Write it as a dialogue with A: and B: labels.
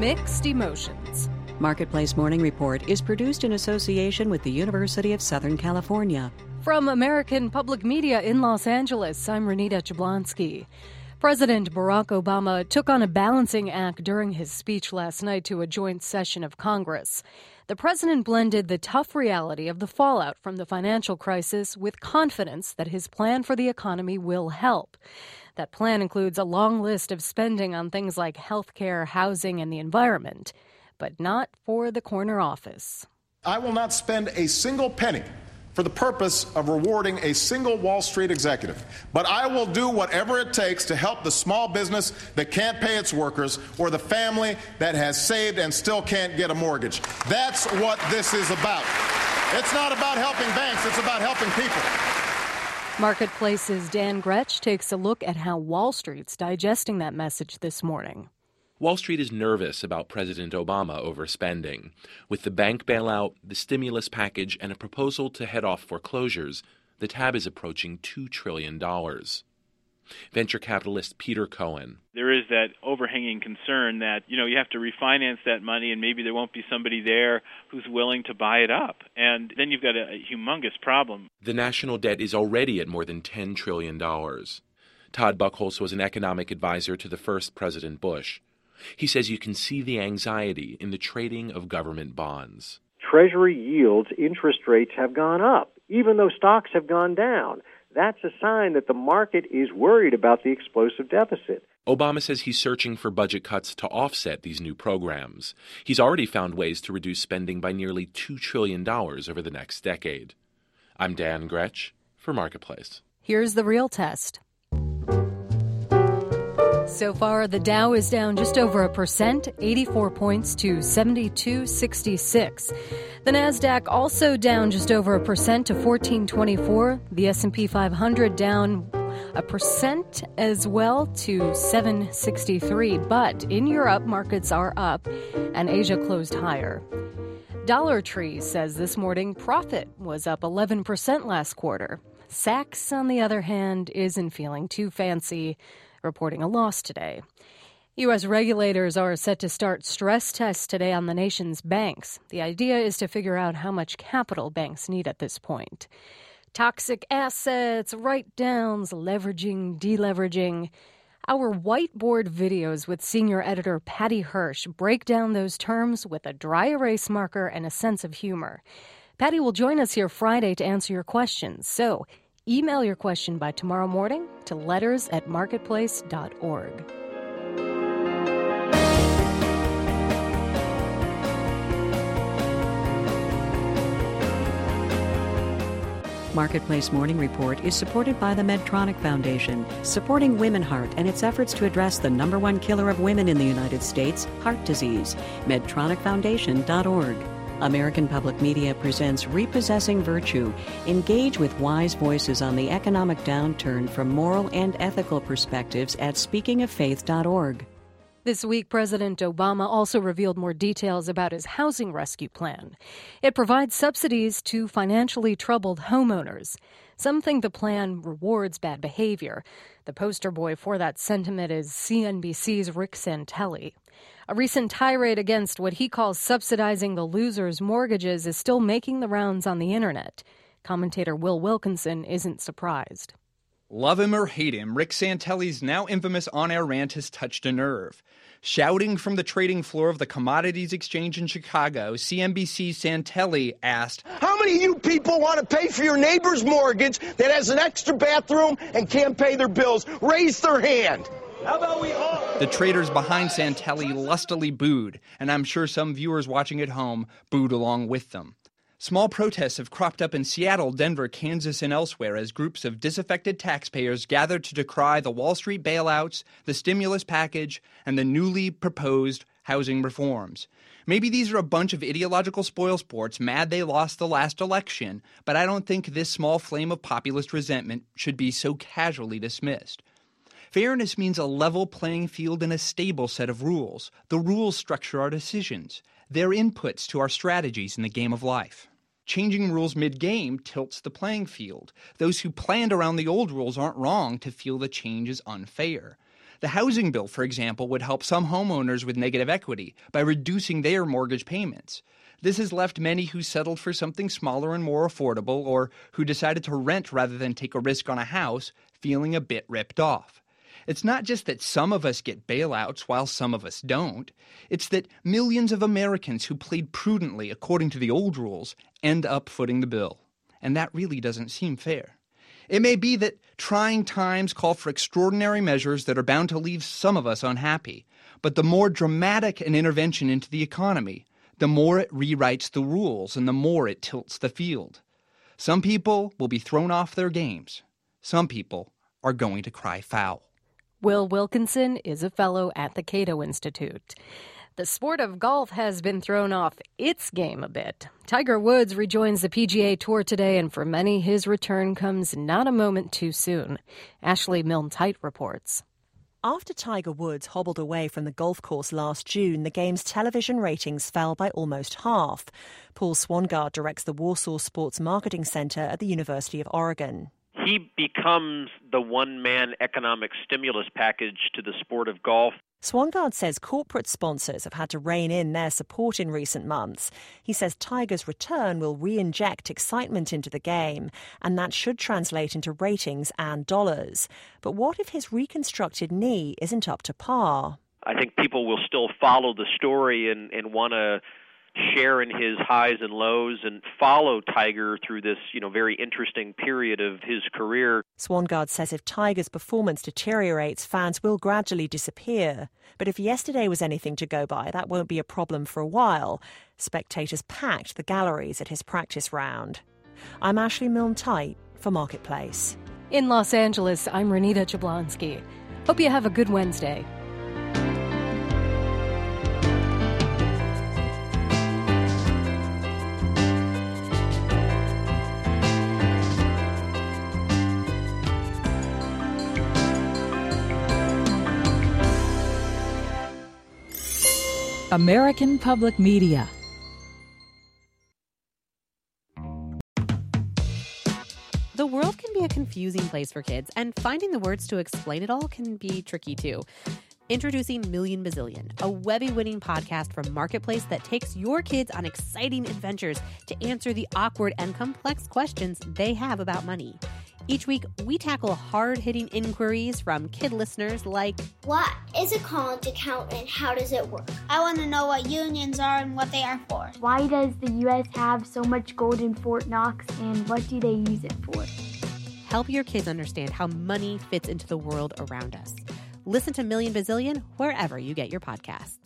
A: mixed emotions.
B: Marketplace Morning Report is produced in association with the University of Southern California.
A: From American Public Media in Los Angeles, I'm Renita Jablonski. President Barack Obama took on a balancing act during his speech last night to a joint session of Congress. The president blended the tough reality of the fallout from the financial crisis with confidence that his plan for the economy will help. That plan includes a long list of spending on things like health care, housing, and the environment, but not for the corner office.
C: I will not spend a single penny for the purpose of rewarding a single Wall Street executive, but I will do whatever it takes to help the small business that can't pay its workers or the family that has saved and still can't get a mortgage. That's what this is about. It's not about helping banks, it's about helping people.
A: Marketplace's Dan Gretsch takes a look at how Wall Street's digesting that message this morning.
D: Wall Street is nervous about President Obama overspending. With the bank bailout, the stimulus package, and a proposal to head off foreclosures, the tab is approaching $2 trillion. Venture capitalist Peter Cohen.
E: There is that overhanging concern that, you have to refinance that money and maybe there won't be somebody there who's willing to buy it up. And then you've got a humongous problem.
D: The national debt is already at more than $10 trillion. Todd Buchholz was an economic advisor to the first President Bush. He says you can see the anxiety in the trading of government bonds.
F: Treasury yields, interest rates have gone up, even though stocks have gone down. That's a sign that the market is worried about the explosive deficit.
D: Obama says he's searching for budget cuts to offset these new programs. He's already found ways to reduce spending by nearly $2 trillion over the next decade. I'm Dan Gretsch for Marketplace.
A: Here's the real test. So far, the Dow is down just over 1%, 84 points to 72.66. The Nasdaq also down just over 1% to 1424. The S&P 500 down 1% as well to 763. But in Europe, markets are up and Asia closed higher. Dollar Tree says this morning profit was up 11% last quarter. Saks, on the other hand, isn't feeling too fancy, reporting a loss today. U.S. regulators are set to start stress tests today on the nation's banks. The idea is to figure out how much capital banks need at this point. Toxic assets, write-downs, leveraging, deleveraging. Our whiteboard videos with senior editor Patty Hirsch break down those terms with a dry erase marker and a sense of humor. Patty will join us here Friday to answer your questions. So email your question by tomorrow morning to letters@marketplace.org.
B: Marketplace Morning Report is supported by the Medtronic Foundation, supporting Women Heart and its efforts to address the #1 killer of women in the United States, heart disease. MedtronicFoundation.org. American Public Media presents Repossessing Virtue. Engage with wise voices on the economic downturn from moral and ethical perspectives at speakingoffaith.org.
A: This week, President Obama also revealed more details about his housing rescue plan. It provides subsidies to financially troubled homeowners. Some think the plan rewards bad behavior. The poster boy for that sentiment is CNBC's Rick Santelli. A recent tirade against what he calls subsidizing the losers' mortgages is still making the rounds on the internet. Commentator Will Wilkinson isn't surprised.
G: Love him or hate him, Rick Santelli's now infamous on-air rant has touched a nerve. Shouting from the trading floor of the Commodities Exchange in Chicago, CNBC's Santelli asked,
H: "How many of you people want to pay for your neighbor's mortgage that has an extra bathroom and can't pay their bills? Raise their hand." How about we all?
G: The traders behind Santelli lustily booed, and I'm sure some viewers watching at home booed along with them. Small protests have cropped up in Seattle, Denver, Kansas, and elsewhere as groups of disaffected taxpayers gather to decry the Wall Street bailouts, the stimulus package, and the newly proposed housing reforms. Maybe these are a bunch of ideological spoilsports mad they lost the last election, but I don't think this small flame of populist resentment should be so casually dismissed. Fairness means a level playing field and a stable set of rules. The rules structure our decisions. They're inputs to our strategies in the game of life. Changing rules mid-game tilts the playing field. Those who planned around the old rules aren't wrong to feel the change is unfair. The housing bill, for example, would help some homeowners with negative equity by reducing their mortgage payments. This has left many who settled for something smaller and more affordable, or who decided to rent rather than take a risk on a house, feeling a bit ripped off. It's not just that some of us get bailouts while some of us don't. It's that millions of Americans who played prudently according to the old rules end up footing the bill. And that really doesn't seem fair. It may be that trying times call for extraordinary measures that are bound to leave some of us unhappy. But the more dramatic an intervention into the economy, the more it rewrites the rules and the more it tilts the field. Some people will be thrown off their games. Some people are going to cry foul.
A: Will Wilkinson is a fellow at the Cato Institute. The sport of golf has been thrown off its game a bit. Tiger Woods rejoins the PGA Tour today, and for many, his return comes not a moment too soon. Ashley Milne-Tite reports.
I: After Tiger Woods hobbled away from the golf course last June, the game's television ratings fell by almost half. Paul Swangard directs the Warsaw Sports Marketing Center at the University of Oregon.
J: He becomes the one-man economic stimulus package to the sport of golf.
I: Swangard says corporate sponsors have had to rein in their support in recent months. He says Tiger's return will re-inject excitement into the game, and that should translate into ratings and dollars. But what if his reconstructed knee isn't up to par?
J: I think people will still follow the story and want to share in his highs and lows and follow Tiger through this, very interesting period of his career.
I: Swangard says if Tiger's performance deteriorates, fans will gradually disappear. But if yesterday was anything to go by, that won't be a problem for a while. Spectators packed the galleries at his practice round. I'm Ashley Milne-Tite for Marketplace.
A: In Los Angeles, I'm Renita Jablonski. Hope you have a good Wednesday.
K: American Public Media.
L: The world can be a confusing place for kids, and finding the words to explain it all can be tricky too. Introducing Million Bazillion, a Webby-winning podcast from Marketplace that takes your kids on exciting adventures to answer the awkward and complex questions they have about money. Each week, we tackle hard-hitting inquiries from kid listeners like,
M: what is a college account and how does it work? I want to know what unions are and what they are for.
N: Why does the U.S. have so much gold in Fort Knox, and what do they use it for?
L: Help your kids understand how money fits into the world around us. Listen to Million Bazillion wherever you get your podcasts.